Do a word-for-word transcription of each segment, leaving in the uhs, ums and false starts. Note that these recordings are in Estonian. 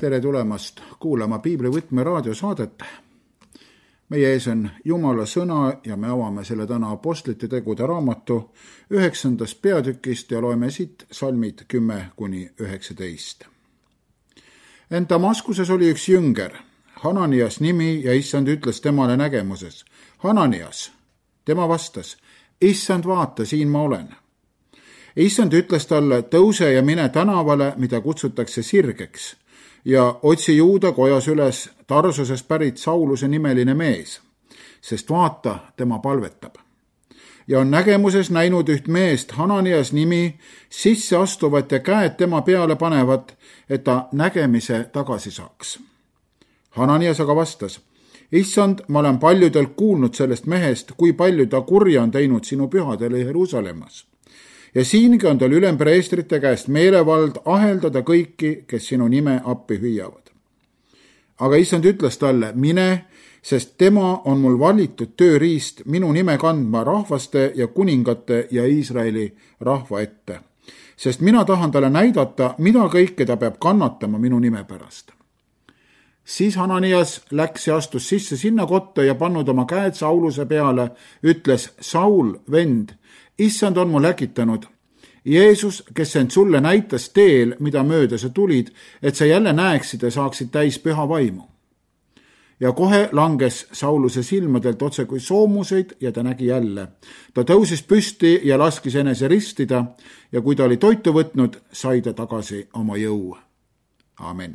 tere tulemast kuulama Piibli Võtme raadiosaadet. Meie ees on Jumala sõna ja me avame selle täna Apostlite tegude raamatu üheksandast peatükist ja loeme siit salmid kümme kuni üheksateist. Ent Damaskuses oli üks jünger, Hananias nimi, ja issand ütles temale nägemuses: Hananias, tema vastas: issand, vaata, siin ma olen. Issand ütles talle: tõuse ja mine tänavale, mida kutsutakse Sirgeks, ja otsi Juuda kojas üles Tarsusest pärit Sauluse nimeline mees, sest vaata, tema palvetab. Ja on nägemuses näinud üht meest, Hananias nimi, sisse astuvat ja käed tema peale panevat, et ta nägemise tagasi saaks. Hananias aga vastas: issand, ma olen paljudelt kuulnud sellest mehest, kui palju ta kurja on teinud sinu pühadele Jeruusalemmas. Ja siingi on tal ülempreestrite käest meelevald aheldada kõiki, kes sinu nime appi hüüavad. Aga issand ütles talle: mine, sest tema on mul valitud tööriist minu nime kandma rahvaste ja kuningate ja Iisraeli rahva ette. Sest mina tahan talle näidata, mida kõike ta peab kannatama minu nime pärast. Siis Hananias läks ja astus sisse sinna kotta ja pannud oma käed Sauluse peale, ütles: Saul, vend, issand on mul äkitanud. Jeesus, kes end sulle näitas teel, mida mööda sa tulid, et sa jälle näeksid ja saaksid täis püha vaimu. Ja kohe langes Sauluse silmadelt otse kui soomuseid ja ta nägi jälle. Ta tõusis püsti ja laskis enese ristida ja kui ta oli toitu võtnud, sai ta tagasi oma jõu. Amen.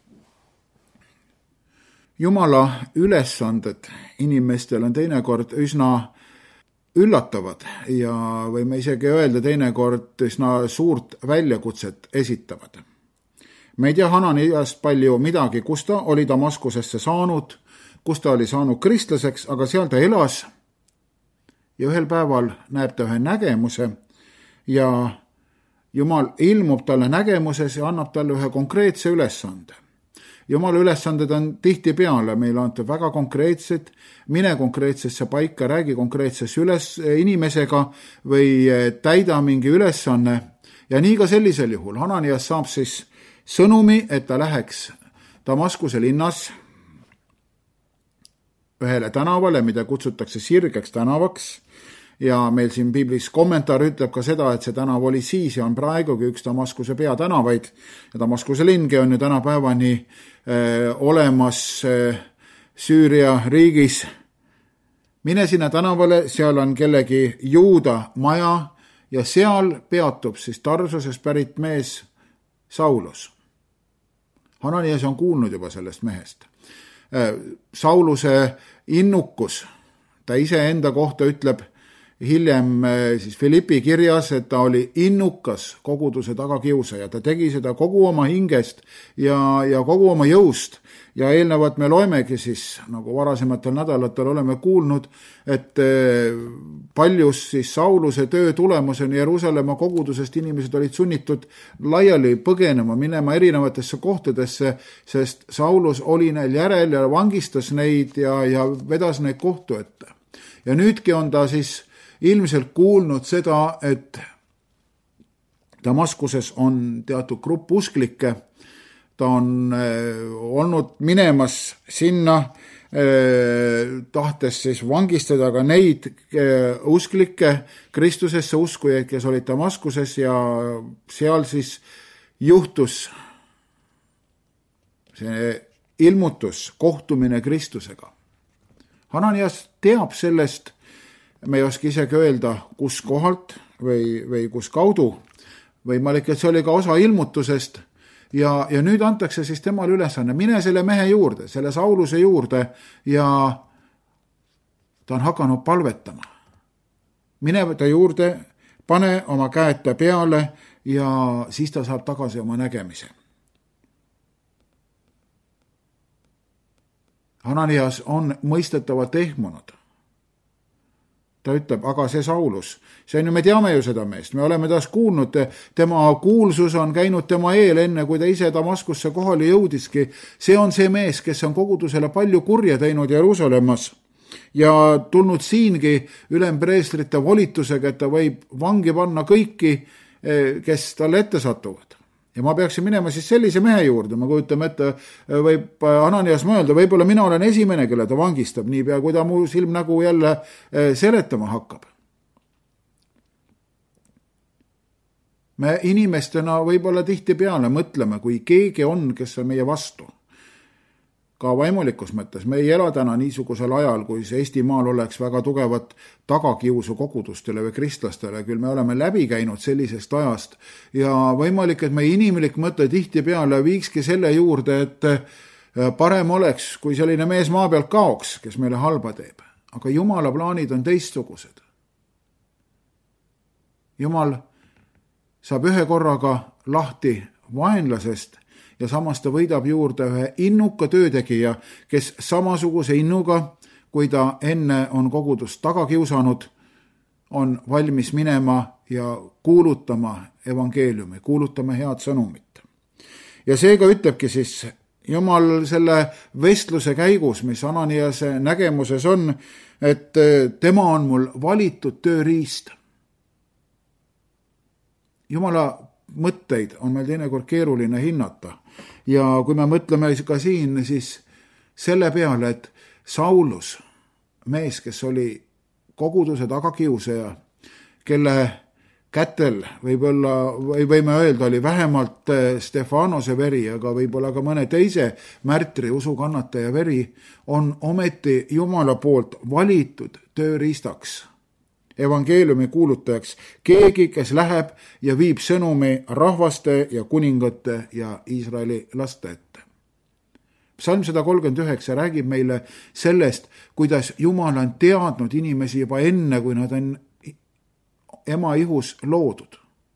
Jumala ülesanded inimestel on teinekord üsna üllatavad ja võime isegi öelda teinekord üsna suurt väljakutset esitavad. Me ei tea Hananiast palju midagi, kus ta oli Damaskusesse saanud, kus ta oli saanud kristlaseks, aga seal ta elas ja ühel päeval näeb ta ühe nägemuse ja Jumal ilmub talle nägemuses ja annab talle ühe konkreetse ülesande. Jumala ülesanded on tihti peale, meil on väga konkreetsed, mine konkreetsesse paika, räägi konkreetses üles inimesega või täida mingi ülesanne. Ja nii ka sellisel juhul Hananias saab siis sõnumi, et ta läheks Damaskuse linnas ühele tänavale, mida kutsutakse Sirgeks tänavaks. Ja meil siin Piiblis kommentaar ütleb ka seda, et see tänav oli siis ja on praegugi üks Damaskuse peatänavaid. Ja Damaskuse lingi on ju tänapäevani äh, olemas äh, Süüria riigis. Mine sinna tänavale, seal on kellegi Juuda maja ja seal peatub siis Tarsusest pärit mees Saulus. Hananias on kuulnud juba sellest mehest. Äh, Sauluse innukus, ta ise enda kohta ütleb hiljem siis Filippi kirjas, et ta oli innukas koguduse tagakiusaja. Ta tegi seda kogu oma hingest ja, ja kogu oma jõust. Ja eelnevat me loemegi siis, nagu varasematel nädalatel oleme kuulnud, et paljus siis Sauluse töö tulemuseni Jeruusalemma kogudusest inimesed olid sunnitud laiali põgenema, minema erinevatesse kohtadesse, sest Saulus oli neil järel ja vangistas neid ja, ja vedas neid kohtu ette. Ja nüüdki on ta siis ilmselt kuulnud seda, et Damaskuses on teatud grupp usklikke. Ta on olnud minemas sinna, tahtes siis vangistada ka neid usklikke Kristusesse uskujaid, kes olid Damaskuses ja seal siis juhtus see ilmutus, kohtumine Kristusega. Hananias teab sellest, me ei oska isegi öelda, kus kohalt või, või kus kaudu, võimalik, et see oli ka osa ilmutusest ja, ja nüüd antakse siis temale ülesanne, mine selle mehe juurde, selle Sauluse juurde ja ta on hakanud palvetama. Mine ta juurde, pane oma käed ta peale ja siis ta saab tagasi oma nägemise. Hananias on mõistetavalt ehmunud. Ta ütleb, aga see Saulus, see on ju, me teame ju seda meest, me oleme taas kuulnud, tema kuulsus on käinud tema eel enne, kui ta ise Damaskusse kohale jõudiski. See on see mees, kes on kogudusele palju kurja teinud Jeruusalemmas ja tulnud siingi ülempreestrite volitusega, et ta võib vangi panna kõiki, kes talle ette satuvad. ja ma peaksin minema siis sellise mehe juurde, ma kujutame ette, võib Ananias mõelda, võib-olla mina olen esimene, kelle ta vangistab, niipea kui ta mu silmnägu jälle seletama hakkab. Me inimestena võib-olla tihtipeale mõtleme, kui keegi on, kes on meie vastu. Ka vaimulikus mõttes, me ei ela täna niisugusel ajal, kui see Eestimaal oleks väga tugevat tagakiusu kogudustele või kristlastele, küll me oleme läbi käinud sellisest ajast ja võimalik, et meie inimlik mõte tihtipeale viikski selle juurde, et parem oleks, kui selline mees maa pealt kaoks, kes meile halba teeb. Aga Jumala plaanid on teistsugused. Jumal saab ühe korraga lahti vaenlasest ja samas ta võidab juurde ühe innuka töötegija, kes samasuguse innuga, kui ta enne on kogudust taga kiusanud, on valmis minema ja kuulutama evangeeliumi, kuulutama head sõnumit. Ja seega ütlebki siis Jumal selle vestluse käigus, mis Ananiase nägemuses on, et tema on mul valitud tööriist. Jumala mõtteid on meil teinekord keeruline hinnata. Ja kui me mõtleme ka siin, siis selle peale, et Saulus, mees, kes oli koguduse tagakiusaja, kelle kätel võib-olla, või võime öelda, oli vähemalt Stefanose veri, aga võib-olla ka mõne teise märtri usukannataja veri, on ometi Jumala poolt valitud tööriistaks, evangeeliumi kuulutajaks, keegi, kes läheb ja viib sõnumi rahvaste ja kuningate ja Iisraeli laste ette. Psalm sada kolmkümmend üheksa räägib meile sellest, kuidas Jumal on teadnud inimesi juba enne, kui nad on ema ihus loodud.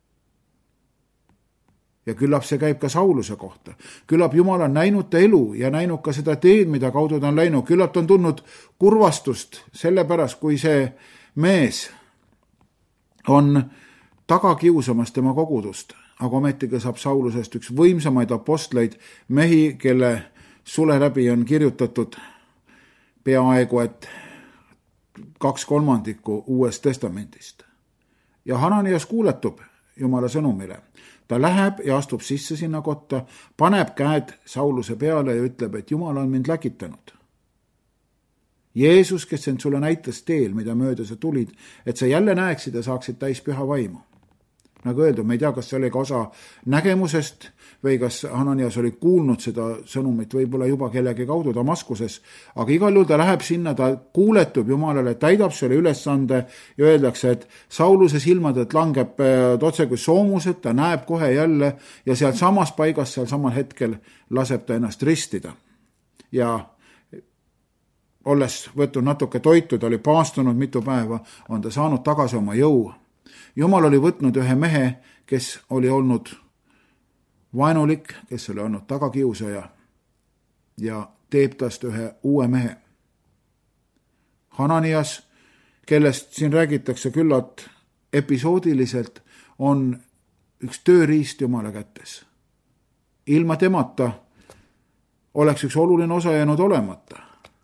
Ja küllap see käib ka Sauluse kohta. Küllap Jumal on näinud ta elu ja näinud ka seda teed, mida kaudu ta on läinud. Küllap ta on tulnud kurvastust sellepärast, kui see mees on taga kiusamas tema kogudust, aga ometigi saab Saulusest üks võimsamaid apostleid, mehi, kelle sule läbi on kirjutatud peaaegu et kaks kolmandikku Uuest Testamendist. Ja Hananias kuuletub Jumala sõnumile. Ta läheb ja astub sisse sinna kotta, paneb käed Sauluse peale ja ütleb, et Jumal on mind läkitanud. Jeesus, kes end sulle näitas teel, mida mööda sa tulid, et sa jälle näeksid ja saaksid täis püha vaimu. Nagu öeldud, me ei tea, kas see oli ka osa nägemusest või kas Hananias oli kuulnud seda sõnumit võib-olla juba kellegi kaudu Damaskuses, aga igal juhul ta läheb sinna, ta kuuletub Jumalale, täidab selle ülesande ja öeldakse, et Sauluse silmadelt langeb otse kui soomused, ta näeb kohe jälle ja sealt samas paigas, seal samal hetkel laseb ta ennast ristida. Ja olles võtnud natuke toitu, ta oli paastunud mitu päeva, on ta saanud tagasi oma jõu. Jumal oli võtnud ühe mehe, kes oli olnud vaenulik, kes oli olnud tagakiusaja ja teeb tast ühe uue mehe. Hananias, kellest siin räägitakse küllalt episoodiliselt, on üks tööriist Jumala kätes. Ilma temata oleks üks oluline osa jäänud olemata.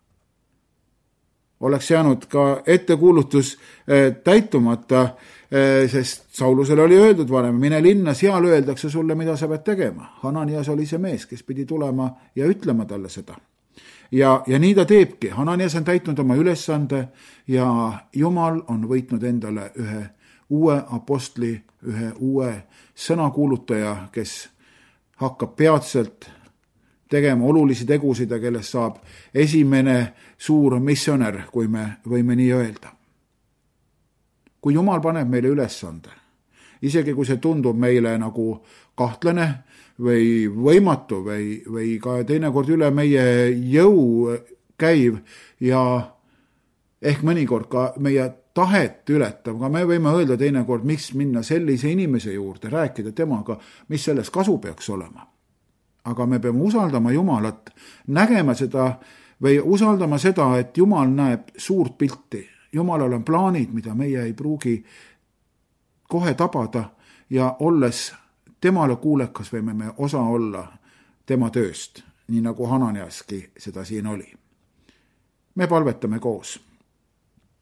Oleks jäänud ka ettekuulutus täitumata, sest Saulusele oli öeldud varem, mine linna, seal öeldakse sulle, mida sa pead tegema. Hananias oli see mees, kes pidi tulema ja ütlema talle seda. Ja, ja nii ta teebki. Hananias on täitnud oma ülesande ja Jumal on võitnud endale ühe uue apostli, ühe uue sõnakuulutaja, kes hakkab peatselt tegema olulisi tegusid ja kellest saab esimene suur missionär, kui me võime nii öelda. Kui Jumal paneb meile ülesande, isegi kui see tundub meile nagu kahtlane või võimatu või, või ka teinekord üle meie jõu käiv ja ehk mõnikord ka meie tahet ületav, aga me võime öelda teinekord, miks minna sellise inimese juurde, rääkida temaga, mis sellest kasu peaks olema. Aga me peame usaldama Jumalat, nägema seda või usaldama seda, et Jumal näeb suurt pilti. Jumalal on plaanid, mida meie ei pruugi kohe tabada ja olles temale kuulekas võime me osa olla tema tööst, nii nagu Hananiaski seda siin oli. Me palvetame koos.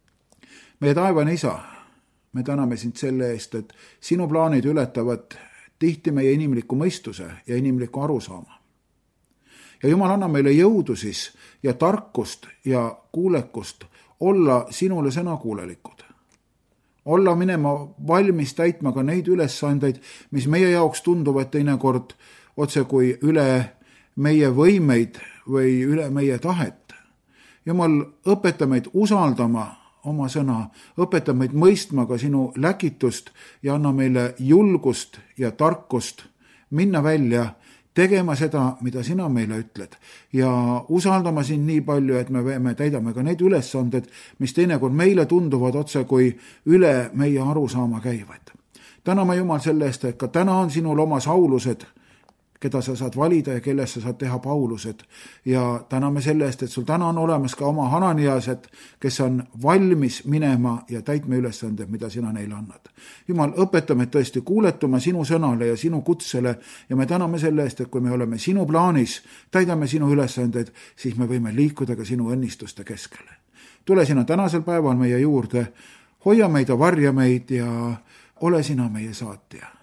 Meie taevane Isa, me täname sind selle eest, et sinu plaanid ületavad tihti meie inimliku mõistuse ja inimliku arusaama. Ja Jumal anna meile jõudu siis ja tarkust ja kuulekust olla sinule sõnakuulelikud. Olla minema valmis täitma ka neid ülesandeid, mis meie jaoks tunduvad teinekord otse kui üle meie võimeid või üle meie tahet. Jumal, õpeta meid usaldama oma sõna, õpeta meid mõistma ka sinu läkitust ja anna meile julgust ja tarkust minna välja, tegema seda, mida sina meile ütled ja usaldama sind nii palju, et me, me täidame ka neid ülesanded, mis teinekord meile tunduvad otse kui üle meie arusaama käivad. Täname Jumal selle eest, et ka täna on sinul oma Saulused, keda sa saad valida ja kellest sa saad teha Paulused. Ja täname selle eest, et sul täna on olemas ka oma Hananiased, kes on valmis minema ja täitma ülesanded, mida sina neile annad. Jumal, õpeta meid tõesti kuuletuma sinu sõnale ja sinu kutsele ja me täname selle eest, et kui me oleme sinu plaanis, täidame sinu ülesanded, siis me võime liikuda ka sinu õnnistuste keskele. Tule sina tänasel päeval meie juurde, hoia meid ja varja meid ja ole sina meie saatja.